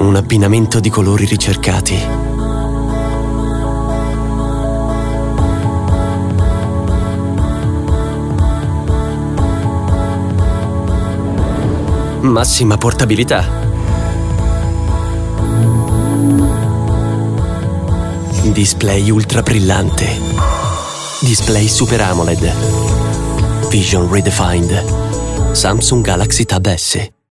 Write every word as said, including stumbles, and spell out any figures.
Un abbinamento di colori ricercati. Massima portabilità. Display ultra brillante. Display Super AMOLED. Vision Redefined. Samsung Galaxy Tab S.